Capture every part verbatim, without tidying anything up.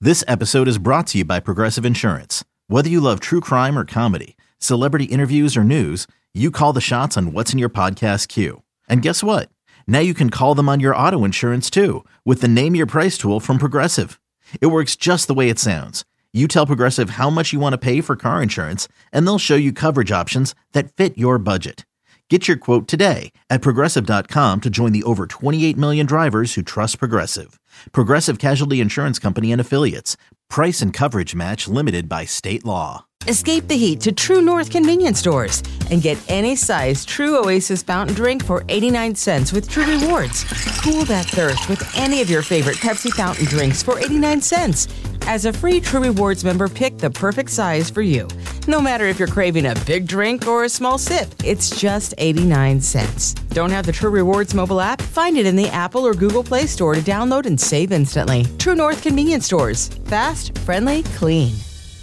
This episode is brought to you by Progressive Insurance. Whether you love true crime or comedy, celebrity interviews or news, you call the shots on what's in your podcast queue. And guess what? Now you can call them on your auto insurance too with the Name Your Price tool from Progressive. It works just the way it sounds. You tell Progressive how much you want to pay for car insurance, and they'll show you coverage options that fit your budget. Get your quote today at Progressive dot com to join the over twenty-eight million drivers who trust Progressive. Progressive Casualty Insurance Company and Affiliates. Price and coverage match limited by state law. Escape the heat to True North convenience stores and get any size True Oasis fountain drink for eighty-nine cents with True Rewards. Cool that thirst with any of your favorite Pepsi fountain drinks for eighty-nine cents. As a free True Rewards member, pick the perfect size for you. No matter if you're craving a big drink or a small sip, it's just eighty-nine cents. Don't have the True Rewards mobile app? Find it in the Apple or Google Play Store to download and save instantly. True North convenience stores. Fast, friendly, clean.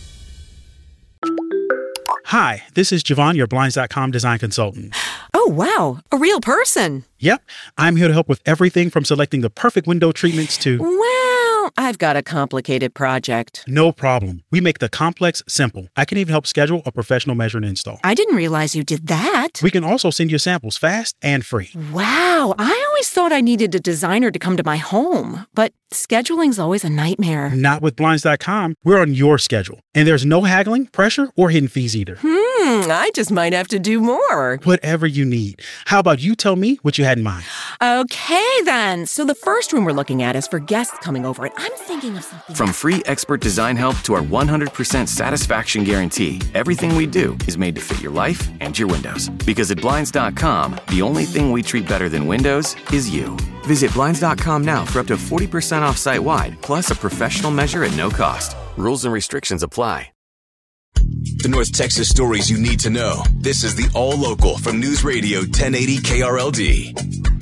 Hi, this is Javon, your Blinds dot com design consultant. Oh, wow. A real person. Yep. I'm here to help with everything from selecting the perfect window treatments to... Well, I've got a complicated project. No problem. We make the complex simple. I can even help schedule a professional measure and install. I didn't realize you did that. We can also send you samples fast and free. Wow. I always thought I needed a designer to come to my home, but scheduling's always a nightmare. Not with Blinds dot com. We're on your schedule. And there's no haggling, pressure, or hidden fees either. Hmm, I just might have to do more. Whatever you need. How about you tell me what you had in mind? Okay, then. So the first room we're looking at is for guests coming over, and I'm thinking of something... From free expert design help to our one hundred percent satisfaction guarantee, everything we do is made to fit your life and your windows. Because at Blinds dot com, the only thing we treat better than windows is you. Visit Blinds dot com now for up to forty percent off site-wide, plus a professional measure at no cost. Rules and restrictions apply. The North Texas stories you need to know. This is the All Local from News Radio ten eighty K R L D.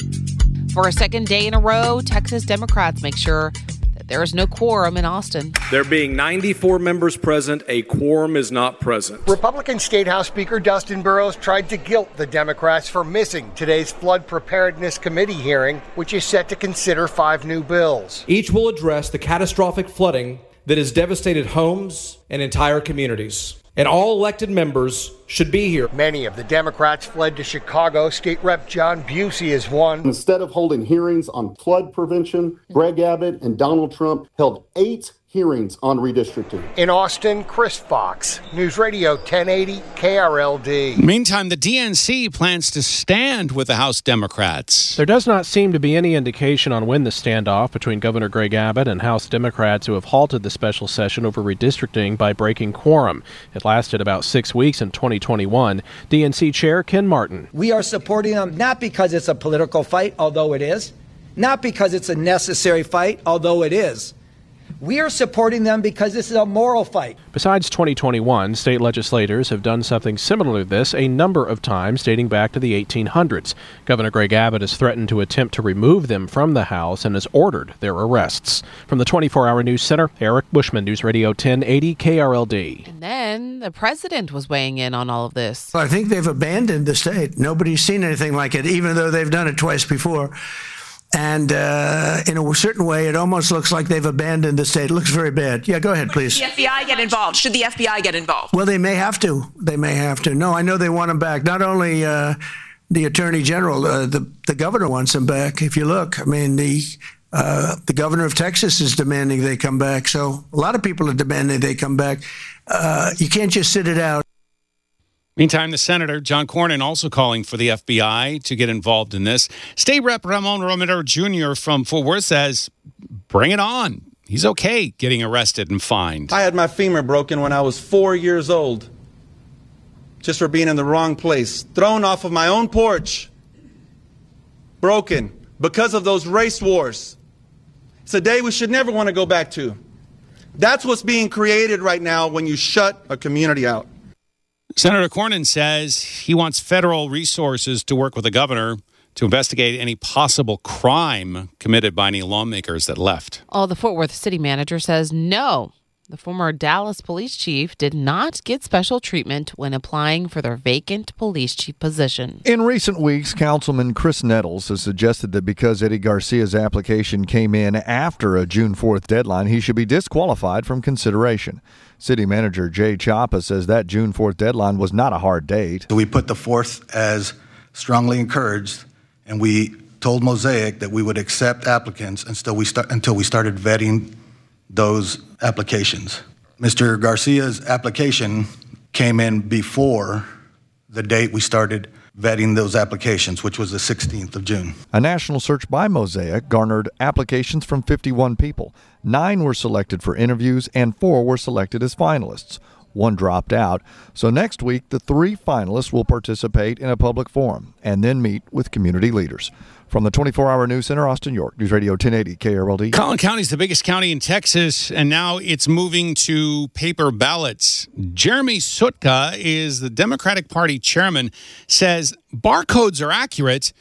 For a second day in a row, Texas Democrats make sure that there is no quorum in Austin. There being ninety-four members present, a quorum is not present. Republican State House Speaker Dustin Burrows tried to guilt the Democrats for missing today's Flood Preparedness Committee hearing, which is set to consider five new bills. Each will address the catastrophic flooding that has devastated homes and entire communities. And all elected members should be here. Many of the Democrats fled to Chicago. State Rep John Busey is one. Instead of holding hearings on flood prevention, Greg Abbott and Donald Trump held eight hearings on redistricting. In Austin, Chris Fox, News Radio ten eighty K R L D. Meantime, the D N C plans to stand with the House Democrats. There does not seem to be any indication on when the standoff between Governor Greg Abbott and House Democrats who have halted the special session over redistricting by breaking quorum. It lasted about six weeks in twenty twenty-one. D N C Chair Ken Martin. We are supporting them not because it's a political fight, although it is, not because it's a necessary fight, although it is. We are supporting them because this is a moral fight. Besides twenty twenty-one, state legislators have done something similar to this a number of times dating back to the eighteen hundreds. Governor Greg Abbott has threatened to attempt to remove them from the House and has ordered their arrests. From the twenty-four hour News Center, Eric Bushman, News Radio ten eighty K R L D. And then the president was weighing in on all of this. Well, I think they've abandoned the state. Nobody's seen anything like it, even though they've done it twice before. And uh, in a certain way, it almost looks like they've abandoned the state. It looks very bad. Yeah, go ahead, please. Should the F B I get involved? Should the F B I get involved? Well, they may have to. They may have to. No, I know they want them back. Not only uh, the Attorney General, uh, the, the governor wants them back. If you look, I mean, the uh, the governor of Texas is demanding they come back. So a lot of people are demanding they come back. Uh, you can't just sit it out. Meantime, the Senator, John Cornyn, also calling for the F B I to get involved in this. State Rep Ramon Romero Junior from Fort Worth says, bring it on. He's okay getting arrested and fined. I had my femur broken when I was four years old, just for being in the wrong place. Thrown off of my own porch. Broken because of those race wars. It's a day we should never want to go back to. That's what's being created right now when you shut a community out. Senator Cornyn says he wants federal resources to work with the governor to investigate any possible crime committed by any lawmakers that left. Oh, the Fort Worth city manager says no. The former Dallas police chief did not get special treatment when applying for their vacant police chief position. In recent weeks, Councilman Chris Nettles has suggested that because Eddie Garcia's application came in after a June fourth deadline, he should be disqualified from consideration. City Manager Jay Chapa says that June fourth deadline was not a hard date. So we put the fourth as strongly encouraged, and we told Mosaic that we would accept applicants until we start until we started vetting those applications. Mister Garcia's application came in before the date we started vetting those applications, which was the sixteenth of June. A national search by Mosaic garnered applications from fifty-one people. Nine were selected for interviews and four were selected as finalists. One dropped out. So next week, the three finalists will participate in a public forum and then meet with community leaders. From the twenty-four hour News Center, Austin, York, News Radio ten eighty K R L D. Collin County is the biggest county in Texas, and now it's moving to paper ballots. Jeremy Sutka is the Democratic Party chairman, says barcodes are accurate,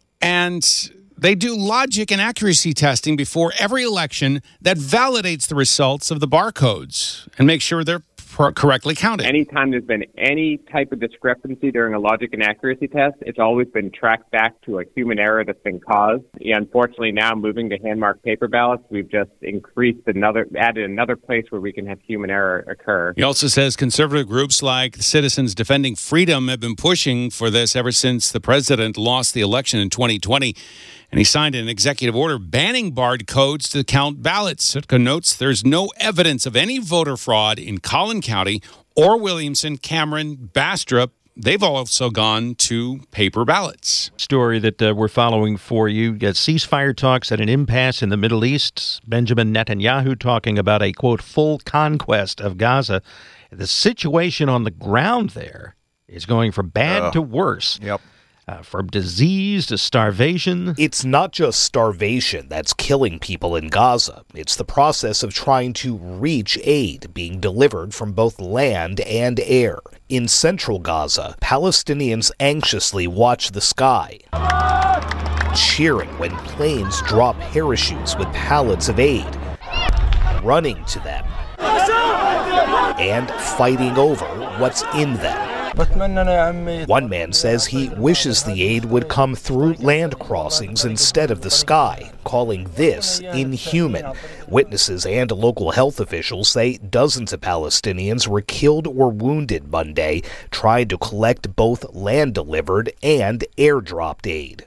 and they do logic and accuracy testing before every election that validates the results of the barcodes and makes sure they're correctly counted. Anytime there's been any type of discrepancy during a logic and accuracy test, it's always been tracked back to a human error that's been caused. Yeah, unfortunately, now moving to hand-marked paper ballots, we've just increased another, added another place where we can have human error occur. He also says conservative groups like Citizens Defending Freedom have been pushing for this ever since the president lost the election in twenty twenty. And he signed an executive order banning barcodes to count ballots. Sitka notes there's no evidence of any voter fraud in Collin County or Williamson, Cameron, Bastrop. They've also gone to paper ballots. Story that uh, we're following for you. Uh, ceasefire talks at an impasse in the Middle East. Benjamin Netanyahu talking about a, quote, full conquest of Gaza. The situation on the ground there is going from bad uh, to worse. Yep. Uh, from disease to starvation. It's not just starvation that's killing people in Gaza. It's the process of trying to reach aid being delivered from both land and air. In central Gaza, Palestinians anxiously watch the sky, cheering when planes drop parachutes with pallets of aid, running to them, and fighting over what's in them. One man says he wishes the aid would come through land crossings instead of the sky, calling this inhuman. Witnesses and local health officials say dozens of Palestinians were killed or wounded Monday trying to collect both land-delivered and airdropped aid.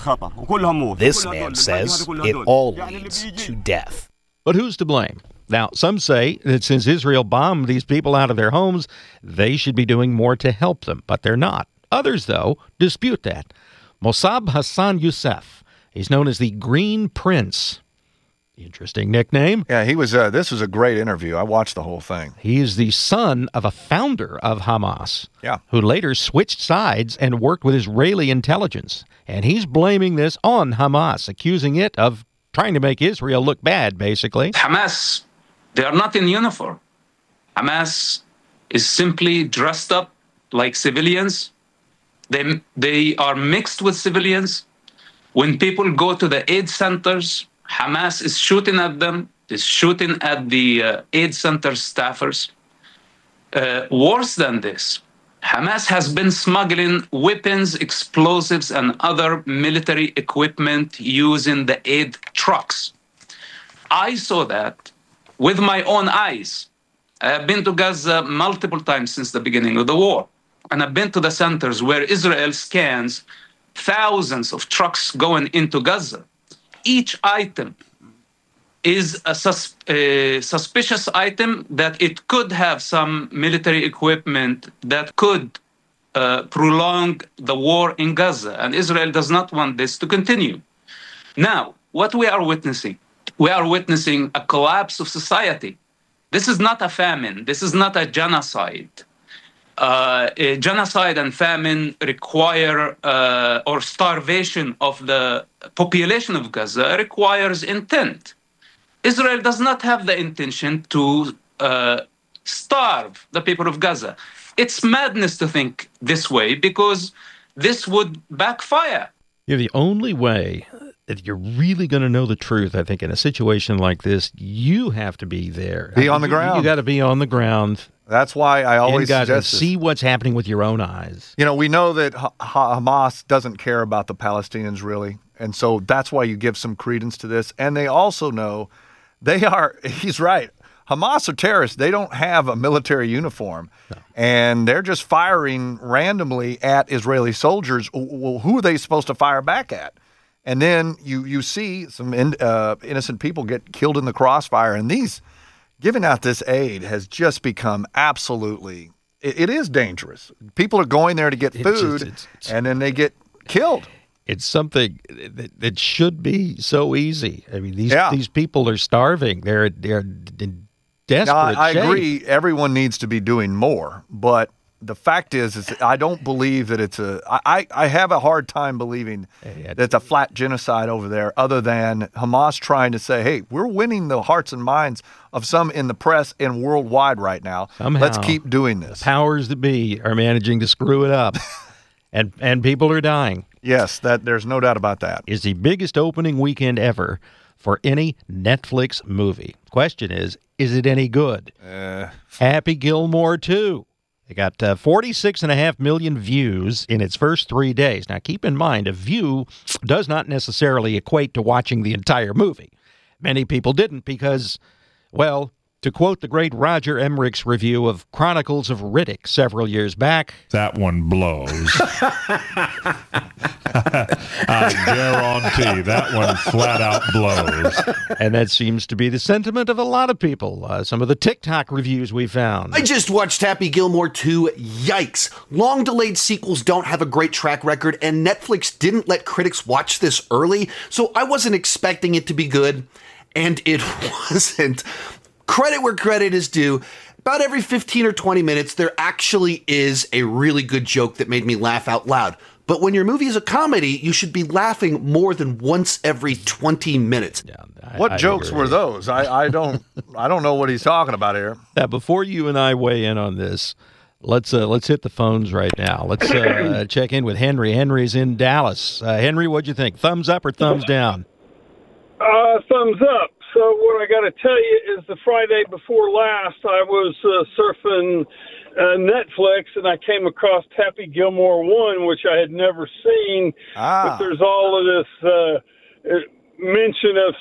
This man says it all leads to death. But who's to blame? Now, some say that since Israel bombed these people out of their homes, they should be doing more to help them, but they're not. Others, though, dispute that. Mossab Hassan Youssef, he's known as the Green Prince. Interesting nickname. Yeah, he was. Uh, this was a great interview. I watched the whole thing. He is the son of a founder of Hamas, yeah, who later switched sides and worked with Israeli intelligence. And he's blaming this on Hamas, accusing it of trying to make Israel look bad, basically. Hamas, they are not in uniform. Hamas is simply dressed up like civilians. They, they are mixed with civilians. When people go to the aid centers, Hamas is shooting at them, is shooting at the uh, aid center staffers. Uh, worse than this, Hamas has been smuggling weapons, explosives, and other military equipment using the aid trucks. I saw that with my own eyes. I have been to Gaza multiple times since the beginning of the war, and I've been to the centers where Israel scans thousands of trucks going into Gaza. Each item is a, sus- a suspicious item that it could have some military equipment that could uh, prolong the war in Gaza, and Israel does not want this to continue. Now, what we are witnessing, we are witnessing a collapse of society. This is not a famine. This is not a genocide. Uh, a genocide and famine require, uh, or starvation of the population of Gaza requires intent. Israel does not have the intention to uh, starve the people of Gaza. It's madness to think this way because this would backfire. Yeah, the only way if you're really going to know the truth, I think in a situation like this, you have to be there. Be I mean, on the you, ground. You got to be on the ground. That's why I always got to suggest this. see what's happening with your own eyes. You know, we know that Ha- Hamas doesn't care about the Palestinians really, and so that's why you give some credence to this. And they also know they are, he's right, Hamas are terrorists. They don't have a military uniform, no. and they're just firing randomly at Israeli soldiers. Well, who are they supposed to fire back at? And then you, you see some in, uh, innocent people get killed in the crossfire, and these giving out this aid has just become absolutely, it, it is dangerous. People are going there to get food, it's just, it's, it's, and then they get killed. It's something that, that should be so easy. I mean, these yeah. these people are starving. They're they're in desperate now, I, I shape. agree. Everyone needs to be doing more, but the fact is, is I don't believe that it's a. I, I have a hard time believing that it's a flat genocide over there, other than Hamas trying to say, "Hey, we're winning the hearts and minds of some in the press and worldwide right now. Somehow, let's keep doing this." The powers that be are managing to screw it up, and and people are dying. Yes, that there's no doubt about that. Is the biggest opening weekend ever for any Netflix movie. Question is, is it any good? Uh, Happy Gilmore two. They got uh, forty-six and a half million views in its first three days. Now, keep in mind, a view does not necessarily equate to watching the entire movie. Many people didn't because, well, to quote the great Roger Emmerich's review of Chronicles of Riddick several years back, that one blows. I guarantee that one flat out blows. And that seems to be the sentiment of a lot of people. Uh, some of the TikTok reviews we found. I just watched Happy Gilmore two. Yikes. Long-delayed sequels don't have a great track record, and Netflix didn't let critics watch this early, so I wasn't expecting it to be good, and it wasn't. Credit where credit is due. About every fifteen or twenty minutes, there actually is a really good joke that made me laugh out loud. But when your movie is a comedy, you should be laughing more than once every twenty minutes. Yeah, I, what I jokes agree. were those? I, I don't I don't know what he's talking about here. Now, before you and I weigh in on this, let's uh, let's hit the phones right now. Let's uh, check in with Henry. Henry's in Dallas. Uh, Henry, what'd you think? Thumbs up or thumbs down? Uh, thumbs up. So what I got to tell you is the Friday before last, I was uh, surfing uh, Netflix, and I came across Happy Gilmore one, which I had never seen. Ah. But there's all of this uh, mention of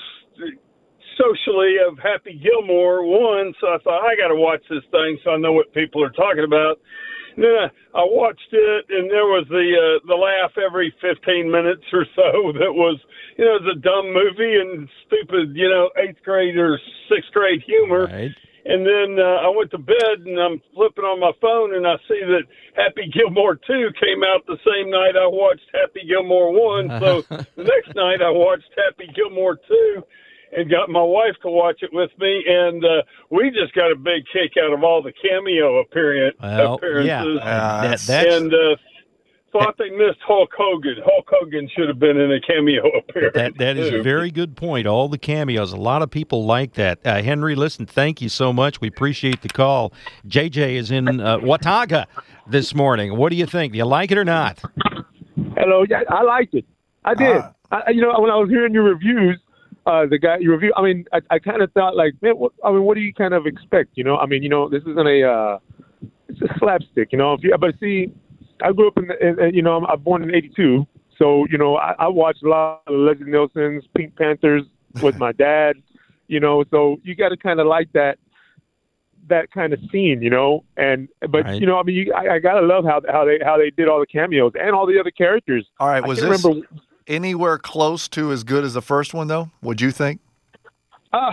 socially of Happy Gilmore one, so I thought, I got to watch this thing so I know what people are talking about. And then I, I watched it, and there was the uh, the laugh every fifteen minutes or so that was, you know, it was a dumb movie and stupid, you know, eighth grade or sixth grade humor. Right. And then uh, I went to bed, and I'm flipping on my phone, and I see that Happy Gilmore two came out the same night I watched Happy Gilmore one. So the next night I watched Happy Gilmore two. And got my wife to watch it with me, and uh, we just got a big kick out of all the cameo appearance, well, appearances. Yeah, uh, that, that's, and uh, thought they missed Hulk Hogan. Hulk Hogan should have been in a cameo appearance. That, that is a very good point. All the cameos, a lot of people like that. Uh, Henry, listen, thank you so much. We appreciate the call. J J is in uh, Watauga this morning. What do you think? Do you like it or not? Hello, yeah, I liked it. I did. Uh, I, you know, when I was hearing your reviews, Uh, the guy you review. I mean, I, I kind of thought like, man, what, I mean, what do you kind of expect? You know, I mean, you know, this isn't a, uh, it's a slapstick. You know, if you, but see, I grew up in, the, in, in you know, I'm, I'm born in eighty-two, so you know, I, I watched a lot of Leslie Nielsen's Pink Panthers with my dad. You know, so you got to kind of like that, that kind of scene. You know, and but right. you know, I mean, you, I, I gotta love how how they how they did all the cameos and all the other characters. All right, was I this remember, anywhere close to as good as the first one, though? Would you think? Uh,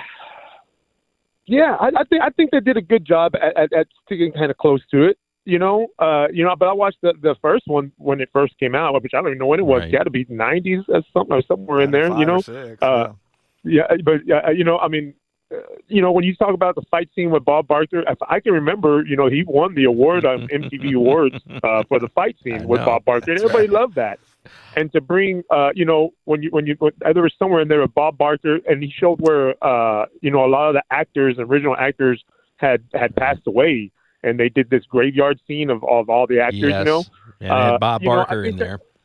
yeah, I, I think I think they did a good job at, at, at sticking kind of close to it. You know, uh, you know. But I watched the, the first one when it first came out, which I don't even know when it was. Right. It got to be nineties or something, or somewhere in there. You know, six, uh, yeah. But uh, you know, I mean, uh, you know, when you talk about the fight scene with Bob Barker, if I can remember, you know, he won the award on M T V Awards uh, for the fight scene with Bob Barker, and everybody loved that. And to bring, uh, you know, when you when you when, there was somewhere in there with Bob Barker, and he showed where, uh, you know, a lot of the actors, original actors, had had passed away, and they did this graveyard scene of, of all the actors. Yes. You know, and it had uh, Bob you know, Barker I in think that- there.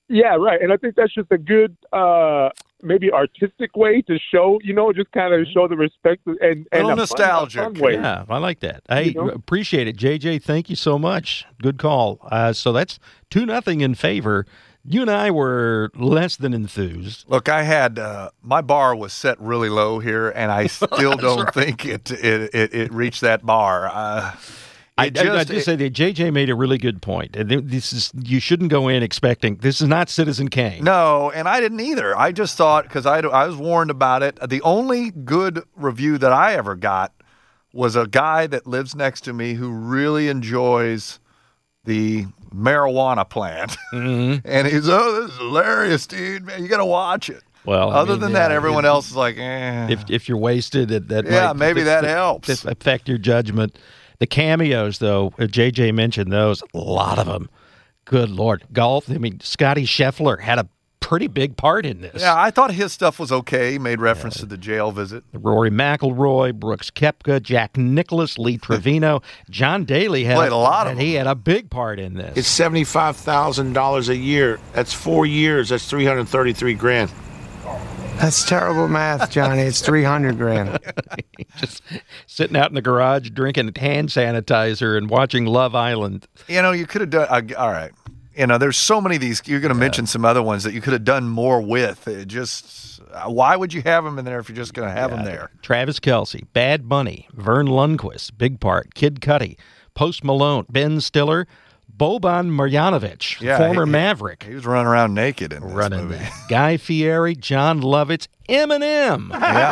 Yeah, right. And I think that's just a good, uh, maybe artistic way to show, you know, just kind of show the respect and, and a little a nostalgic. Fun, a fun way. Yeah, I like that. Hey, You know? appreciate it, J J. Thank you so much. Good call. Uh, so that's two nothing in favor. You and I were less than enthused. Look, I had uh, my bar was set really low here, and I still don't right. think it, it it it reached that bar. Uh, I, it I, I just- just say that J J made a really good point. And This is you shouldn't go in expecting this is not Citizen Kane. No, and I didn't either. I just thought, because I, I was warned about it, the only good review that I ever got was a guy that lives next to me who really enjoys the marijuana plant. Mm-hmm. And he's, oh, this is hilarious, dude. Man, you got to watch it. Well, I other mean, than yeah, that, everyone if- else is like, eh. If if you're wasted, that, that Yeah, might, maybe that helps. that affect your judgment. The cameos, though, uh, J J mentioned those. A lot of them. Good Lord, golf. I mean, Scotty Scheffler had a pretty big part in this. Yeah, I thought his stuff was okay. He made reference to the jail visit. Rory McIlroy, Brooks Koepka, Jack Nicklaus, Lee Trevino, John Daly had Played a lot of and he had a big part in this. It's seventy-five thousand dollars a year. That's four years. That's three hundred thirty-three grand. That's terrible math, Johnny. It's three hundred grand. Just sitting out in the garage drinking hand sanitizer and watching Love Island. You know, you could have done, uh, all right. You know, there's so many of these. You're going to mention some other ones that you could have done more with. It just, uh, why would you have them in there if you're just going to have them there? Travis Kelce, Bad Bunny, Vern Lundquist, big part, Kid Cudi, Post Malone, Ben Stiller, Boban Marjanovic, Yeah, former he- Maverick. He was running around naked in this running movie. that. Guy Fieri, John Lovitz, Eminem.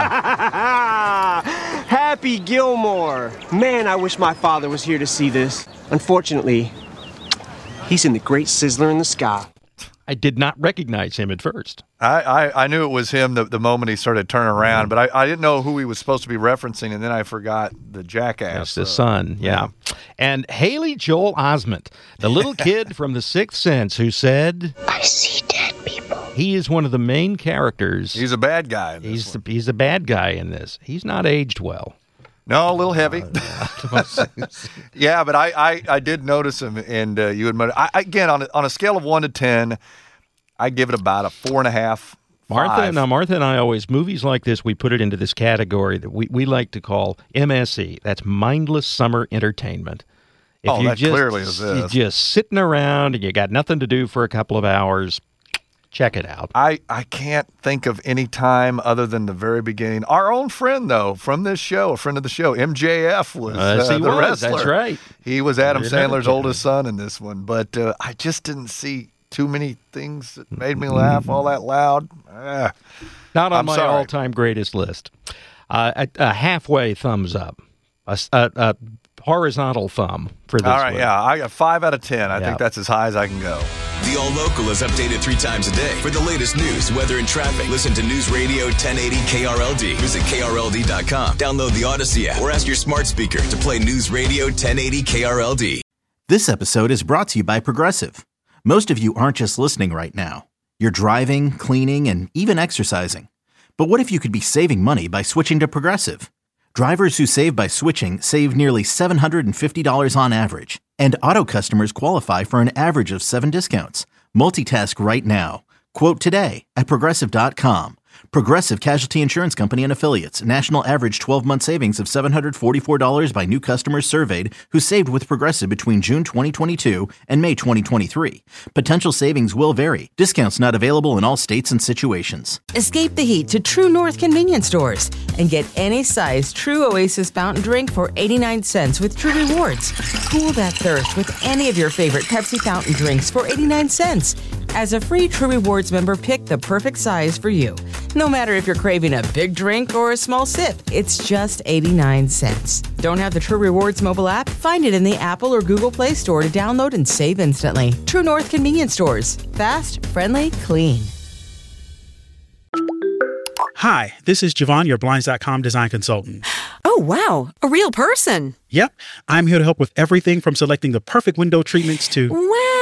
Happy Gilmore. Man, I wish my father was here to see this. Unfortunately, he's in the Great Sizzler in the Sky. I did not recognize him at first. I, I, I knew it was him the, the moment he started turning around, but I, I didn't know who he was supposed to be referencing, and then I forgot the jackass. That's the uh, son, yeah. And Haley Joel Osment, the little kid from The Sixth Sense who said, I see dead people. He is one of the main characters. He's a bad guy in this He's the, he's a bad guy in this. He's not aged well. No, a little heavy. Yeah, but I, I, I did notice him, and uh, you admit I, again on a, on a scale of one to ten, I give it about a four and a half. Martha, five. now Martha and I always movies like this. We put it into this category that we, we like to call M S E. That's mindless summer entertainment. If Oh, you that just, clearly is You're this. just sitting around and you got nothing to do for a couple of hours. Check it out. I, I can't think of any time other than the very beginning. Our own friend, though, from this show, a friend of the show, M J F, was Uh, uh, he the was, wrestler. that's right. He was Adam You're never Sandler's kidding. oldest son in this one. But uh, I just didn't see too many things that made me laugh all that loud. Ah. Not on I'm my sorry. all-time greatest list. Uh, a, a halfway thumbs up. A, s- a- a horizontal thumb for this All right, one. yeah, I got five out of ten. I Yeah. think that's as high as I can go. The All Local is updated three times a day. For the latest news, weather, and traffic, listen to News Radio ten eighty K R L D. Visit K R L D dot com. Download the Odyssey app or ask your smart speaker to play News Radio ten eighty K R L D. This episode is brought to you by Progressive. Most of you aren't just listening right now. You're driving, cleaning, and even exercising. But what if you could be saving money by switching to Progressive? Drivers who save by switching save nearly seven hundred fifty dollars on average. And auto customers qualify for an average of seven discounts. Multitask right now. Quote today at Progressive dot com. Progressive Casualty Insurance Company and Affiliates. National average twelve-month savings of seven hundred forty-four dollars by new customers surveyed who saved with Progressive between June twenty twenty-two and May twenty twenty-three. Potential savings will vary. Discounts not available in all states and situations. Escape the heat to True North convenience stores and get any size True Oasis fountain drink for eighty-nine cents with True Rewards. Cool that thirst with any of your favorite Pepsi fountain drinks for eighty-nine cents. As a free True Rewards member, pick the perfect size for you. No matter if you're craving a big drink or a small sip, it's just eighty-nine cents. Don't have the True Rewards mobile app? Find it in the Apple or Google Play Store to download and save instantly. True North convenience stores. Fast, friendly, clean. Hi, this is Javon, your Blinds dot com design consultant. Oh, wow. A real person. Yep, I'm here to help with everything from selecting the perfect window treatments to... Well,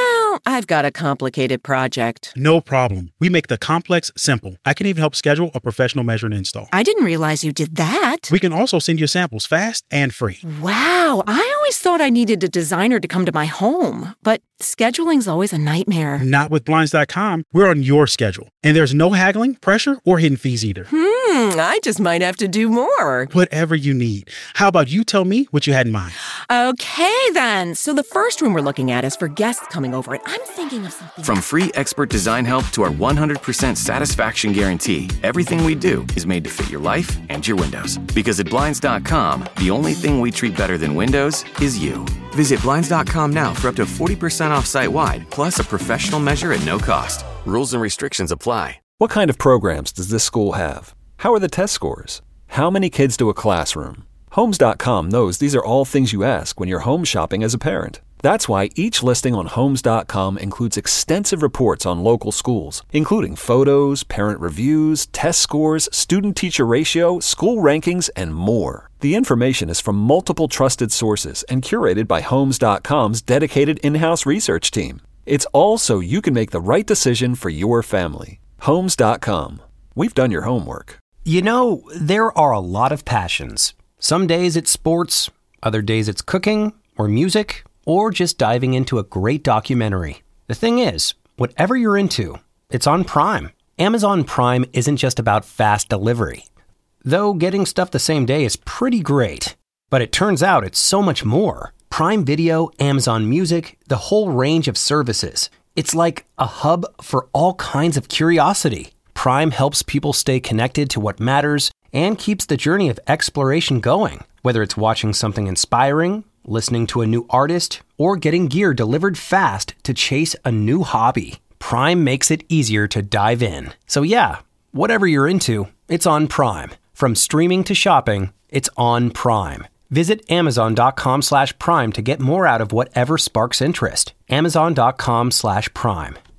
I've got a complicated project. No problem. We make the complex simple. I can even help schedule a professional measure and install. I didn't realize you did that. We can also send you samples fast and free. Wow, I always thought I needed a designer to come to my home, but scheduling's always a nightmare. Not with Blinds dot com. We're on your schedule, and there's no haggling, pressure, or hidden fees either. Hmm, I just might have to do more. Whatever you need. How about you tell me what you had in mind? Okay, then. So the first room we're looking at is for guests coming over, and I'm thinking of something. From free expert design help to our one hundred percent satisfaction guarantee, everything we do is made to fit your life and your windows. Because at Blinds dot com, the only thing we treat better than windows is you. Visit Blinds dot com now for up to forty percent off site-wide, plus a professional measure at no cost. Rules and restrictions apply. What kind of programs does this school have? How are the test scores? How many kids do a classroom? Homes dot com knows these are all things you ask when you're home shopping as a parent. That's why each listing on Homes dot com includes extensive reports on local schools, including photos, parent reviews, test scores, student-teacher ratio, school rankings, and more. The information is from multiple trusted sources and curated by Homes dot com's dedicated in-house research team. It's all so you can make the right decision for your family. Homes dot com. We've done your homework. You know, there are a lot of passions. Some days it's sports, other days it's cooking or music, or just diving into a great documentary. The thing is, whatever you're into, it's on Prime. Amazon Prime isn't just about fast delivery. Though getting stuff the same day is pretty great. But it turns out it's so much more. Prime Video, Amazon Music, the whole range of services. It's like a hub for all kinds of curiosity. Prime helps people stay connected to what matters and keeps the journey of exploration going. Whether it's watching something inspiring, listening to a new artist, or getting gear delivered fast to chase a new hobby, Prime makes it easier to dive in. So yeah, whatever you're into, it's on Prime. From streaming to shopping, it's on Prime. Visit Amazon dot com slash Prime to get more out of whatever sparks interest. Amazon dot com slash Prime.